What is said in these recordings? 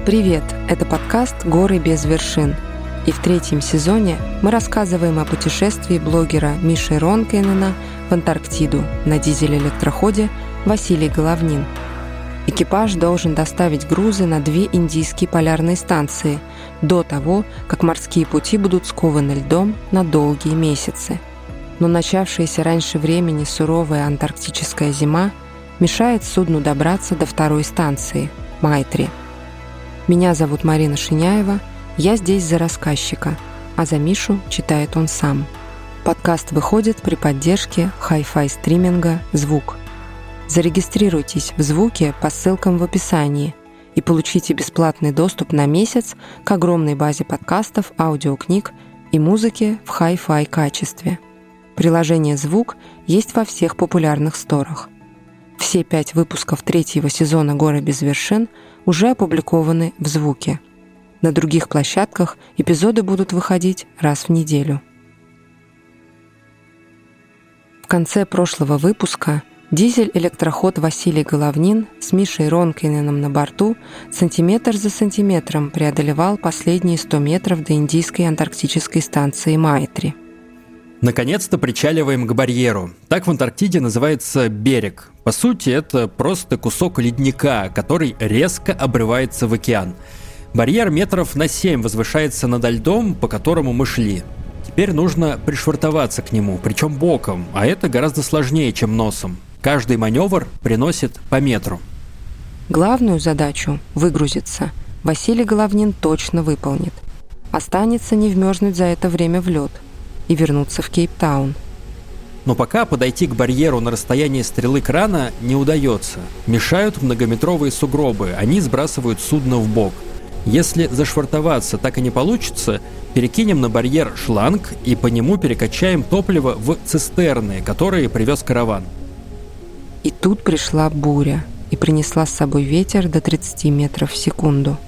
Привет! Это подкаст «Горы без вершин». И в 3-м сезоне мы рассказываем о путешествии блогера Миши Ронкайнена в Антарктиду на дизель-электроходе Василий Головнин. Экипаж должен доставить грузы на 2 индийские полярные станции до того, как морские пути будут скованы льдом на долгие месяцы. Но начавшаяся раньше времени суровая антарктическая зима мешает судну добраться до 2-й станции – Майтри. Меня зовут Марина Шиняева, я здесь за рассказчика, а за Мишу читает он сам. Подкаст выходит при поддержке хай-фай стриминга «Звук». Зарегистрируйтесь в «Звуке» по ссылкам в описании и получите бесплатный доступ на месяц к огромной базе подкастов, аудиокниг и музыки в хай-фай качестве. Приложение «Звук» есть во всех популярных сторах. Все 5 выпусков 3-го сезона «Горы без вершин» уже опубликованы в «Звуке». На других площадках эпизоды будут выходить раз в неделю. В конце прошлого выпуска дизель-электроход Василий Головнин с Мишей Ронкайненом на борту сантиметр за сантиметром преодолевал последние 100 метров до индийской антарктической станции Майтри. Наконец-то причаливаем к барьеру. Так в Антарктиде называется берег. По сути, это просто кусок ледника, который резко обрывается в океан. Барьер метров на 7 возвышается над льдом, по которому мы шли. Теперь нужно пришвартоваться к нему, причем боком, а это гораздо сложнее, чем носом. Каждый маневр приносит по метру. Главную задачу – выгрузиться – Василий Головнин точно выполнит. Останется не вмерзнуть за это время в лед и вернуться в Кейптаун. Но пока подойти к барьеру на расстояние стрелы крана не удается. Мешают многометровые сугробы, они сбрасывают судно в бок. Если зашвартоваться так и не получится, перекинем на барьер шланг и по нему перекачаем топливо в цистерны, которые привез караван. И тут пришла буря и принесла с собой ветер до 30 метров в секунду.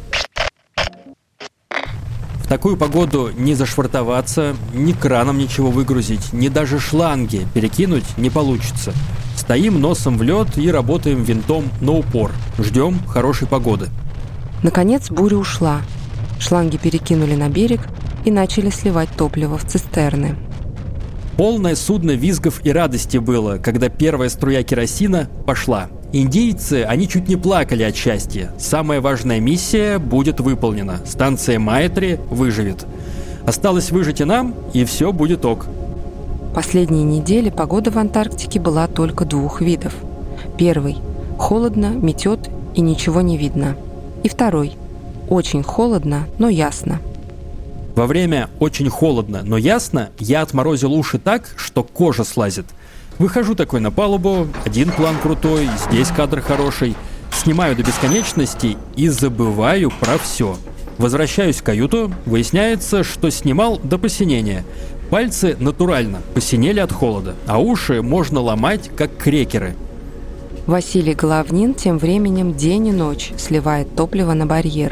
В такую погоду ни зашвартоваться, ни краном ничего выгрузить, ни даже шланги перекинуть не получится. Стоим носом в лед и работаем винтом на упор. Ждем хорошей погоды. Наконец буря ушла. Шланги перекинули на берег и начали сливать топливо в цистерны. Полное судно визгов и радости было, когда первая струя керосина пошла. Индийцы, они чуть не плакали от счастья. Самая важная миссия будет выполнена. Станция Майтри выживет. Осталось выжить и нам, и все будет ок. Последние недели погода в Антарктике была только 2 видов. Первый – холодно, метет и ничего не видно. И второй – очень холодно, но ясно. Во время «очень холодно, но ясно» я отморозил уши так, что кожа слазит. Выхожу такой на палубу, один план крутой, здесь кадр хороший, снимаю до бесконечности и забываю про все. Возвращаюсь в каюту, выясняется, что снимал до посинения. Пальцы натурально посинели от холода, а уши можно ломать, как крекеры. Василий Головнин тем временем день и ночь сливает топливо на барьер.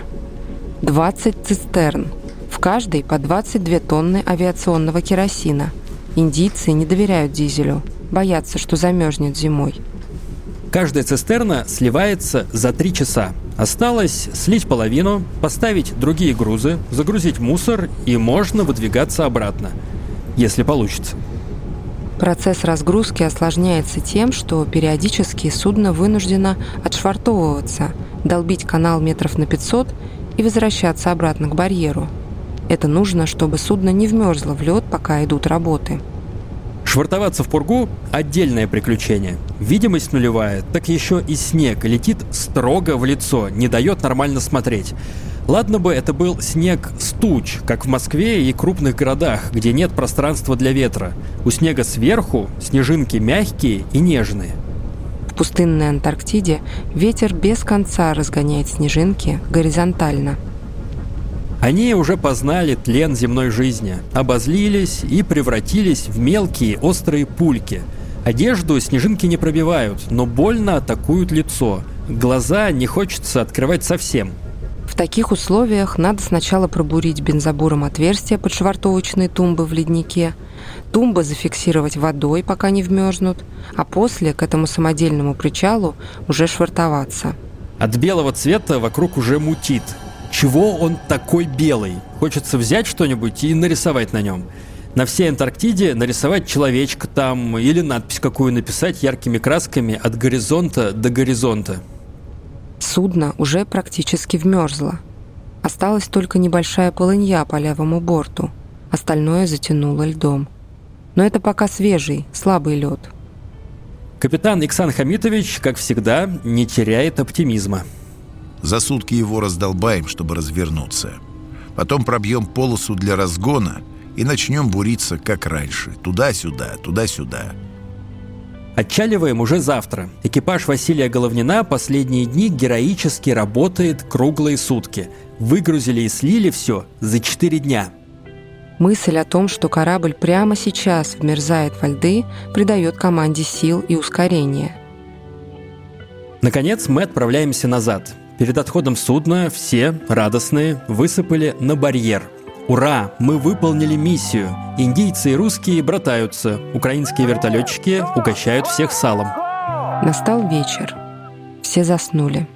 20 цистерн, в каждой по 22 тонны авиационного керосина. Индийцы не доверяют дизелю, боятся, что замерзнет зимой. Каждая цистерна сливается за 3 часа. Осталось слить половину, поставить другие грузы, загрузить мусор, и можно выдвигаться обратно, если получится. Процесс разгрузки осложняется тем, что периодически судно вынуждено отшвартовываться, долбить канал метров на 500 и возвращаться обратно к барьеру. Это нужно, чтобы судно не вмерзло в лед, пока идут работы. Швартоваться в пургу – отдельное приключение. Видимость нулевая, так еще и снег летит строго в лицо, не дает нормально смотреть. Ладно бы это был снег с туч, как в Москве и крупных городах, где нет пространства для ветра. У снега сверху снежинки мягкие и нежные. В пустынной Антарктиде ветер без конца разгоняет снежинки горизонтально. Они уже познали тлен земной жизни, обозлились и превратились в мелкие острые пульки. Одежду снежинки не пробивают, но больно атакуют лицо. Глаза не хочется открывать совсем. В таких условиях надо сначала пробурить бензобором отверстия под швартовочные тумбы в леднике, тумбы зафиксировать водой, пока не вмерзнут, а после к этому самодельному причалу уже швартоваться. От белого цвета вокруг уже мутит. Чего он такой белый? Хочется взять что-нибудь и нарисовать на нем. На всей Антарктиде нарисовать человечка там или надпись какую написать яркими красками от горизонта до горизонта. Судно уже практически вмерзло. Осталась только небольшая полынья по левому борту. Остальное затянуло льдом. Но это пока свежий, слабый лед. Капитан Иксан Хамитович, как всегда, не теряет оптимизма. За сутки его раздолбаем, чтобы развернуться. Потом пробьем полосу для разгона и начнем буриться, как раньше. Туда-сюда, туда-сюда. Отчаливаем уже завтра. Экипаж Василия Головнина последние дни героически работает круглые сутки. Выгрузили и слили все за 4 дня. Мысль о том, что корабль прямо сейчас вмерзает во льды, придает команде сил и ускорения. Наконец мы отправляемся назад. Перед отходом судна все, радостные, высыпали на барьер. Ура! Мы выполнили миссию. Индийцы и русские братаются. Украинские вертолетчики угощают всех салом. Настал вечер. Все заснули.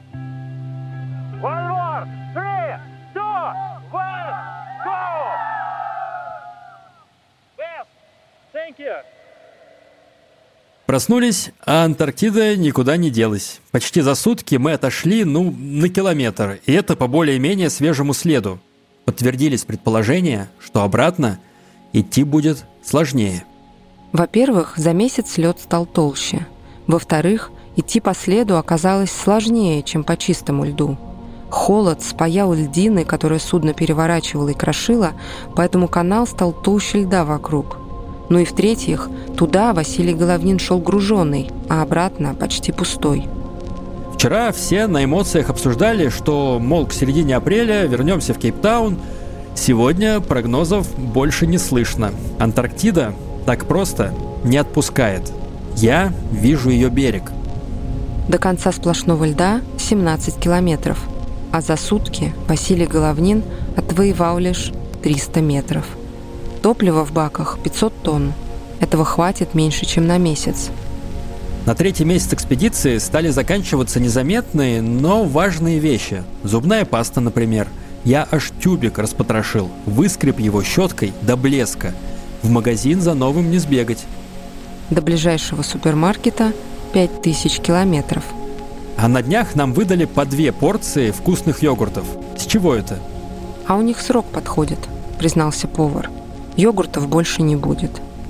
Проснулись, а Антарктида никуда не делась. Почти за сутки мы отошли, на километр, и это по более-менее свежему следу. Подтвердились предположения, что обратно идти будет сложнее. Во-первых, за месяц лед стал толще. Во-вторых, идти по следу оказалось сложнее, чем по чистому льду. Холод спаял льдины, которые судно переворачивало и крошило, поэтому канал стал толще льда вокруг. Ну и в-третьих, туда Василий Головнин шел груженный, а обратно почти пустой. Вчера все на эмоциях обсуждали, что, мол, к середине апреля вернемся в Кейптаун. Сегодня прогнозов больше не слышно. Антарктида так просто не отпускает. Я вижу ее берег. До конца сплошного льда 17 километров, а за сутки Василий Головнин отвоевал лишь 300 метров. Топлива в баках 500 тонн. Этого хватит меньше, чем на месяц. На 3-й месяц экспедиции стали заканчиваться незаметные, но важные вещи. Зубная паста, например. Я аж тюбик распотрошил, выскреб его щеткой до блеска. В магазин за новым не сбегать. До ближайшего супермаркета 5000 километров. А на днях нам выдали по 2 порции вкусных йогуртов. С чего это? А у них срок подходит, признался повар. Йогуртов больше не будет.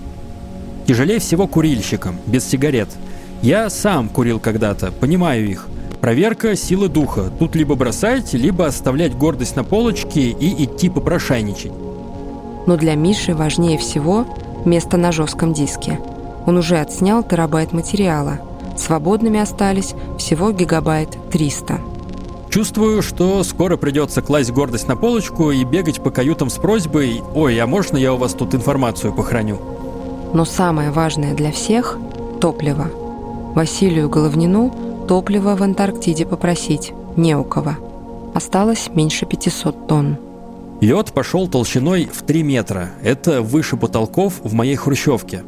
Тяжелее всего курильщикам, без сигарет. Я сам курил когда-то, понимаю их. Проверка силы духа. Тут либо бросать, либо оставлять гордость на полочке и идти попрошайничать. Но для Миши важнее всего место на жестком диске. Он уже отснял терабайт материала. Свободными остались всего гигабайт 300. Чувствую, что скоро придется класть гордость на полочку и бегать по каютам с просьбой: «Ой, а можно я у вас тут информацию похороню?» Но самое важное для всех – топливо. Василию Головнину топливо в Антарктиде попросить не у кого. Осталось меньше 500 тонн. Лед пошел толщиной в 3 метра. Это выше потолков в моей хрущевке.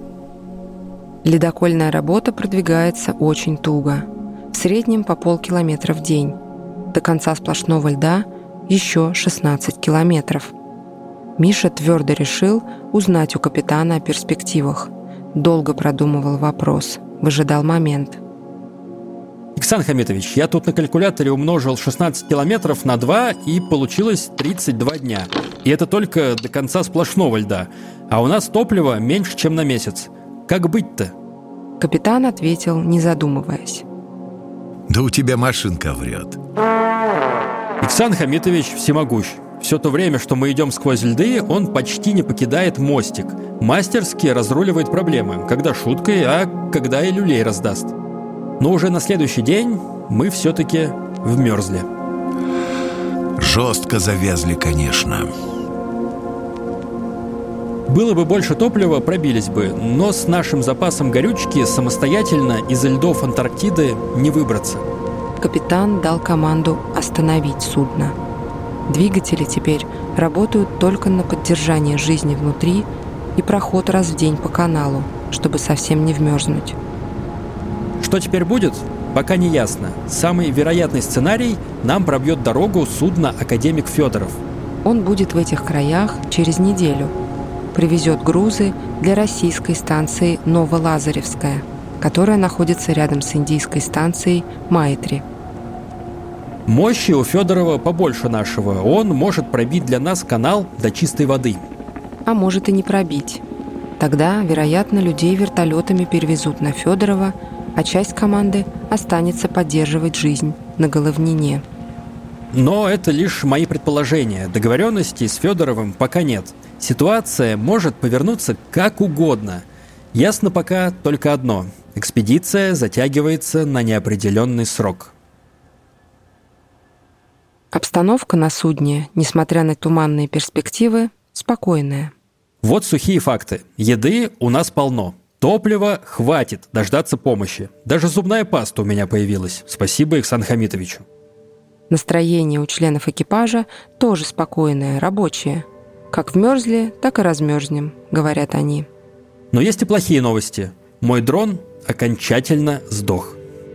Ледокольная работа продвигается очень туго. В среднем по полкилометра в день. До конца сплошного льда еще 16 километров. Миша твердо решил узнать у капитана о перспективах. Долго продумывал вопрос, выжидал момент. Иксан Хамитович, я тут на калькуляторе умножил 16 километров на 2, и получилось 32 дня. И это только до конца сплошного льда. А у нас топлива меньше, чем на месяц. Как быть-то? Капитан ответил, не задумываясь. Да у тебя машинка врет. Иксан Хамитович всемогущ. Все то время, что мы идем сквозь льды, он почти не покидает мостик. Мастерски разруливает проблемы, когда шуткой, а когда и люлей раздаст. Но уже на следующий день мы все-таки вмерзли. Жестко завязли, конечно. Было бы больше топлива, пробились бы, но с нашим запасом горючки самостоятельно из-за льдов Антарктиды не выбраться. Капитан дал команду остановить судно. Двигатели теперь работают только на поддержание жизни внутри и проход раз в день по каналу, чтобы совсем не вмерзнуть. Что теперь будет? Пока не ясно. Самый вероятный сценарий – нам пробьет дорогу судно «Академик Федоров». Он будет в этих краях через неделю. Привезет грузы для российской станции Новолазаревская, которая находится рядом с индийской станцией Майтри. Мощи у Федорова побольше нашего. Он может пробить для нас канал до чистой воды. А может и не пробить. Тогда, вероятно, людей вертолетами перевезут на Федорова, а часть команды останется поддерживать жизнь на Головнине. Но это лишь мои предположения. Договоренностей с Федоровым пока нет. Ситуация может повернуться как угодно. Ясно пока только одно. Экспедиция затягивается на неопределенный срок. Обстановка на судне, несмотря на туманные перспективы, спокойная. Вот сухие факты. Еды у нас полно. Топлива хватит дождаться помощи. Даже зубная паста у меня появилась. Спасибо Ихсан Хамитовичу. Настроение у членов экипажа тоже спокойное, рабочее. Как вмерзли, так и размерзнем, говорят они. Но есть и плохие новости. Мой дрон окончательно сдох.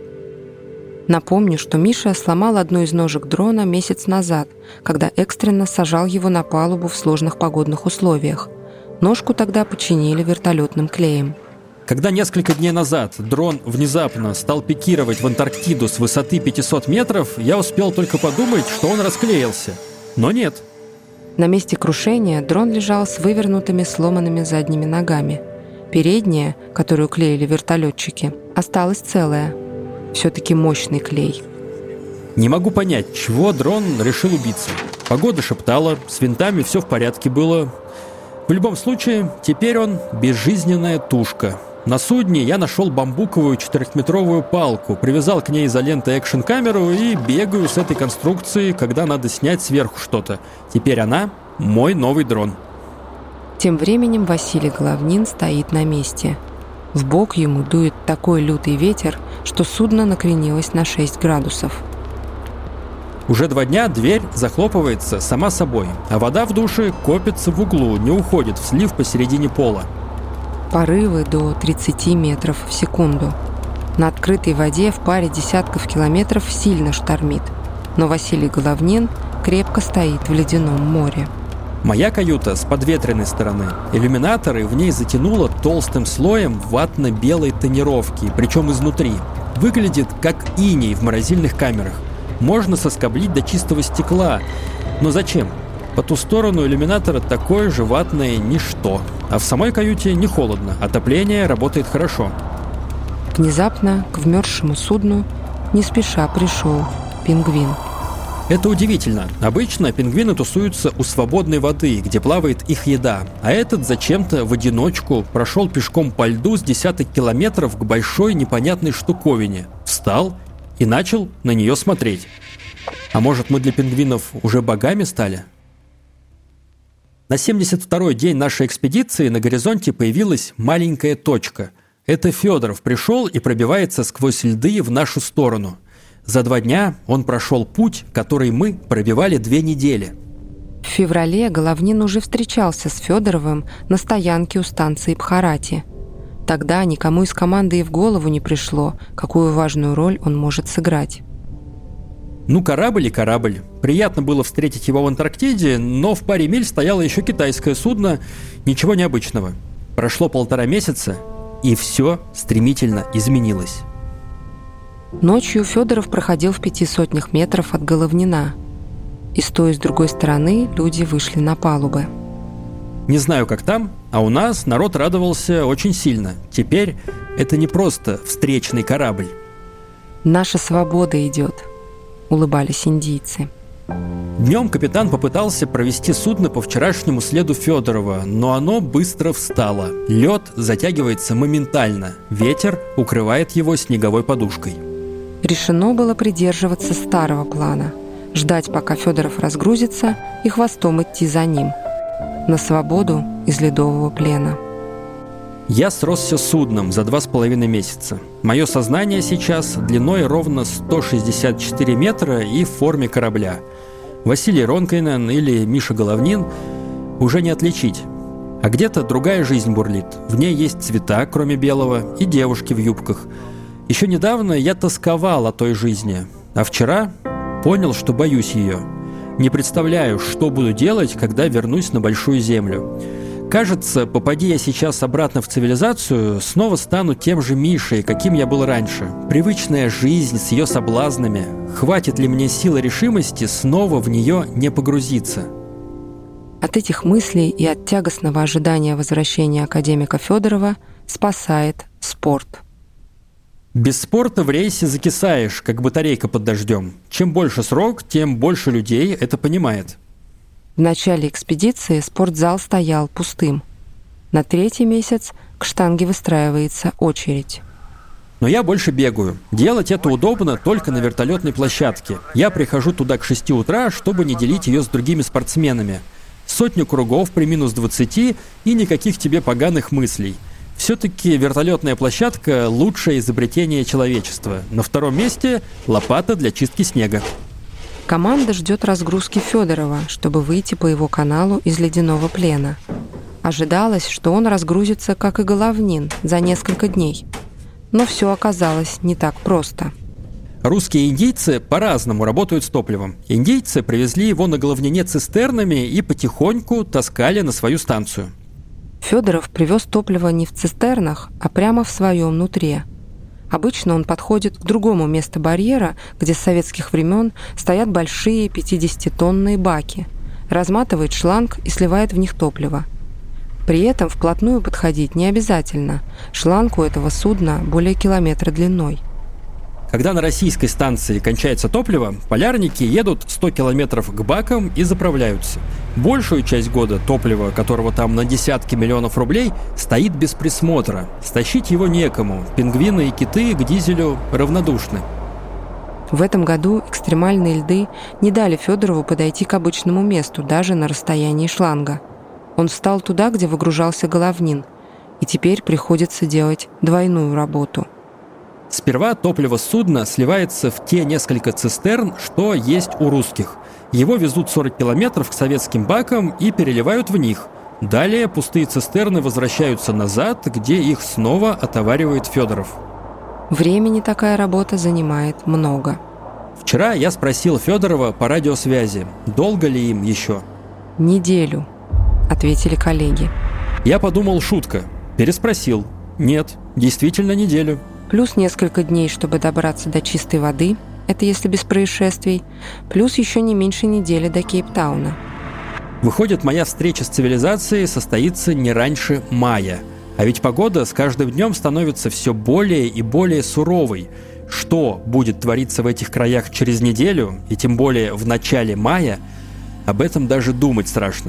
Напомню, что Миша сломал одну из ножек дрона месяц назад, когда экстренно сажал его на палубу в сложных погодных условиях. Ножку тогда починили вертолетным клеем. Когда несколько дней назад дрон внезапно стал пикировать в Антарктиду с высоты 500 метров, я успел только подумать, что он расклеился. Но нет. На месте крушения дрон лежал с вывернутыми сломанными задними ногами. Передняя, которую клеили вертолетчики, осталась целая. Все-таки мощный клей. Не могу понять, чего дрон решил убиться. Погода шептала, с винтами все в порядке было. В любом случае, теперь он безжизненная тушка. На судне я нашел бамбуковую 4-метровую палку, привязал к ней изолентой экшн-камеру и бегаю с этой конструкцией, когда надо снять сверху что-то. Теперь она мой новый дрон. Тем временем Василий Головнин стоит на месте. В бок ему дует такой лютый ветер, что судно накренилось на 6 градусов. Уже 2 дня дверь захлопывается сама собой, а вода в душе копится в углу, не уходит в слив посередине пола. Порывы до 30 метров в секунду. На открытой воде в паре десятков километров сильно штормит, но Василий Головнин крепко стоит в ледяном море. Моя каюта с подветренной стороны. Иллюминаторы в ней затянуло толстым слоем ватно-белой тонировки, причем изнутри. Выглядит как иней в морозильных камерах. Можно соскоблить до чистого стекла. Но зачем? По ту сторону иллюминатора такое же ватное ничто. А в самой каюте не холодно, отопление работает хорошо. Внезапно к вмерзшему судну не спеша пришел пингвин. Это удивительно. Обычно пингвины тусуются у свободной воды, где плавает их еда. А этот зачем-то в одиночку прошел пешком по льду с десяток километров к большой непонятной штуковине. Встал и начал на нее смотреть. А может, мы для пингвинов уже богами стали? На 72-й день нашей экспедиции на горизонте появилась маленькая точка. Это Федоров пришел и пробивается сквозь льды в нашу сторону. За 2 дня он прошел путь, который мы пробивали 2 недели. В феврале Головнин уже встречался с Федоровым на стоянке у станции Бхарати. Тогда никому из команды и в голову не пришло, какую важную роль он может сыграть. Ну, корабль и корабль. Приятно было встретить его в Антарктиде, но в паре миль стояло еще китайское судно. Ничего необычного. Прошло 1,5 месяца, и все стремительно изменилось. Ночью Федоров проходил в 500 метров от Головнина. И с той и с другой стороны люди вышли на палубы. Не знаю, как там, а у нас народ радовался очень сильно. Теперь это не просто встречный корабль. «Наша свобода идет», — улыбались индийцы. Днем капитан попытался провести судно по вчерашнему следу Федорова, но оно быстро встало. Лед затягивается моментально. Ветер укрывает его снеговой подушкой. Решено было придерживаться старого плана. Ждать, пока Федоров разгрузится, и хвостом идти за ним. На свободу из ледового плена. Я сросся с судном за 2,5 месяца. Мое сознание сейчас длиной ровно 164 метра и в форме корабля. Василий Ронкайнен или Миша Головнин уже не отличить. А где-то другая жизнь бурлит. В ней есть цвета, кроме белого, и девушки в юбках. Еще недавно я тосковал о той жизни, а вчера понял, что боюсь ее. Не представляю, что буду делать, когда вернусь на Большую Землю. Кажется, попади я сейчас обратно в цивилизацию, снова стану тем же Мишей, каким я был раньше. Привычная жизнь с ее соблазнами. Хватит ли мне силы решимости снова в нее не погрузиться? От этих мыслей и от тягостного ожидания возвращения академика Федорова спасает спорт. Без спорта в рейсе закисаешь, как батарейка под дождем. Чем больше срок, тем больше людей это понимает. В начале экспедиции спортзал стоял пустым. На 3-й месяц к штанге выстраивается очередь. Но я больше бегаю. Делать это удобно только на вертолетной площадке. Я прихожу туда к 6 утра, чтобы не делить ее с другими спортсменами. 100 кругов при минус 20 и никаких тебе поганых мыслей. Все-таки вертолетная площадка – лучшее изобретение человечества. На 2-м месте – лопата для чистки снега. Команда ждет разгрузки Федорова, чтобы выйти по его каналу из ледяного плена. Ожидалось, что он разгрузится, как и Головнин, за несколько дней. Но все оказалось не так просто. Русские и индейцы по-разному работают с топливом. Индейцы привезли его на Головнине цистернами и потихоньку таскали на свою станцию. Федоров привез топливо не в цистернах, а прямо в своем нутре. Обычно он подходит к другому месту барьера, где с советских времен стоят большие 50-тонные баки, разматывает шланг и сливает в них топливо. При этом вплотную подходить не обязательно. Шланг у этого судна более километра длиной. Когда на российской станции кончается топливо, полярники едут 100 километров к бакам и заправляются. Большую часть года топливо, которого там на десятки миллионов рублей, стоит без присмотра. Стащить его некому. Пингвины и киты к дизелю равнодушны. В этом году экстремальные льды не дали Федорову подойти к обычному месту, даже на расстоянии шланга. Он встал туда, где выгружался Головнин, и теперь приходится делать двойную работу. Сперва топливо судна сливается в те несколько цистерн, что есть у русских. Его везут 40 километров к советским бакам и переливают в них. Далее пустые цистерны возвращаются назад, где их снова отоваривает Федоров. Времени такая работа занимает много. Вчера я спросил Федорова по радиосвязи, долго ли им еще. «Неделю», — ответили коллеги. Я подумал, шутка. Переспросил. Нет, действительно неделю. Плюс несколько дней, чтобы добраться до чистой воды, это если без происшествий, плюс еще не меньше недели до Кейптауна. Выходит, моя встреча с цивилизацией состоится не раньше мая. А ведь погода с каждым днем становится все более и более суровой. Что будет твориться в этих краях через неделю, и тем более в начале мая, об этом даже думать страшно.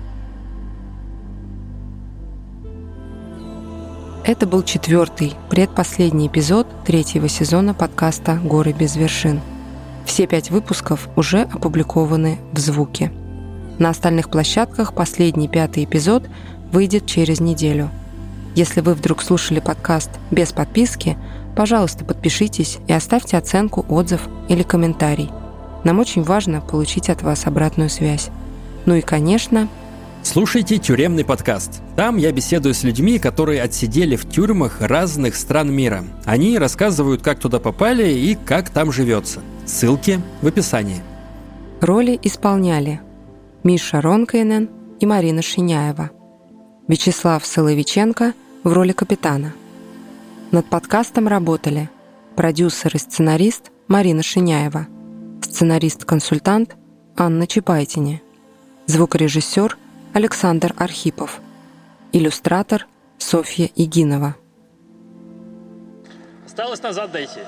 Это был 4-й, предпоследний эпизод 3-го сезона подкаста «Горы без вершин». Все 5 выпусков уже опубликованы в звуке. На остальных площадках последний 5-й эпизод выйдет через неделю. Если вы вдруг слушали подкаст без подписки, пожалуйста, подпишитесь и оставьте оценку, отзыв или комментарий. Нам очень важно получить от вас обратную связь. Ну и, конечно, слушайте «Тюремный подкаст». Там я беседую с людьми, которые отсидели в тюрьмах разных стран мира. Они рассказывают, как туда попали и как там живется. Ссылки в описании. Роли исполняли Миша Ронкайнен и Марина Шиняева. Вячеслав Соловиченко в роли капитана. Над подкастом работали продюсер и сценарист Марина Шиняева, сценарист-консультант Анна Чапайтини, звукорежиссер Александр Архипов, иллюстратор Софья Игинова. Осталось назад дойти.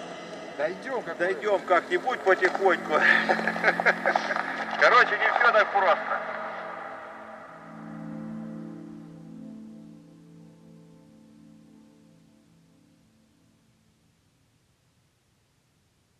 Дойдем как-нибудь потихоньку. Короче, не все так просто.